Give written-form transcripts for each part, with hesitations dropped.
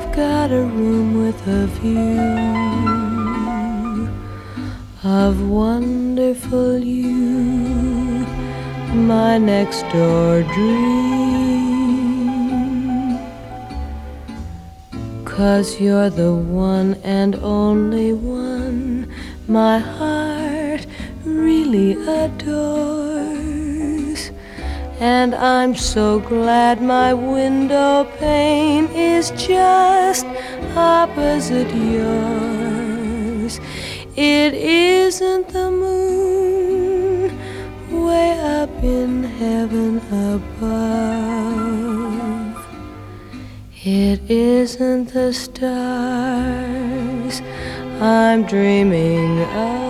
got a room with a view of wonderful you, my next door dream. 'Cause you're the one and only one my heart really adores. And I'm so glad my window pane is just opposite yours. It isn't the moon way up in heaven above. It isn't the stars I'm dreaming of.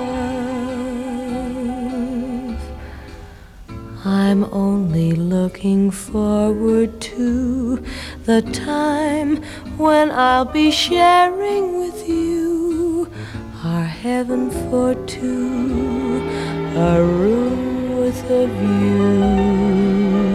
I'm only looking forward to the time when I'll be sharing with you our heaven for two, a room with a view.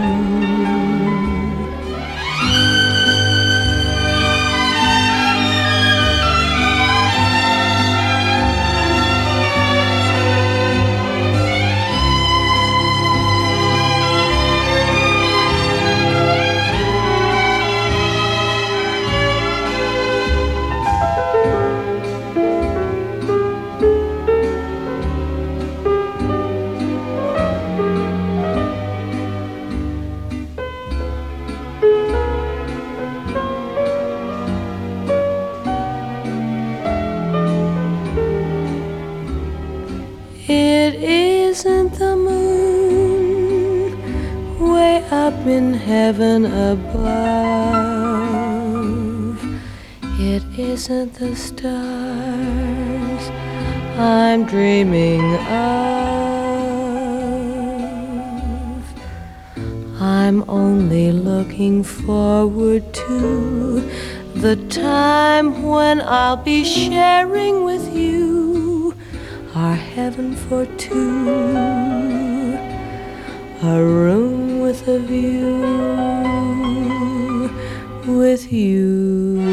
It isn't the moon way up in heaven above. It isn't the stars I'm dreaming of. I'm only looking forward to the time when I'll be sharing with you our heaven for two, a room with a view with you.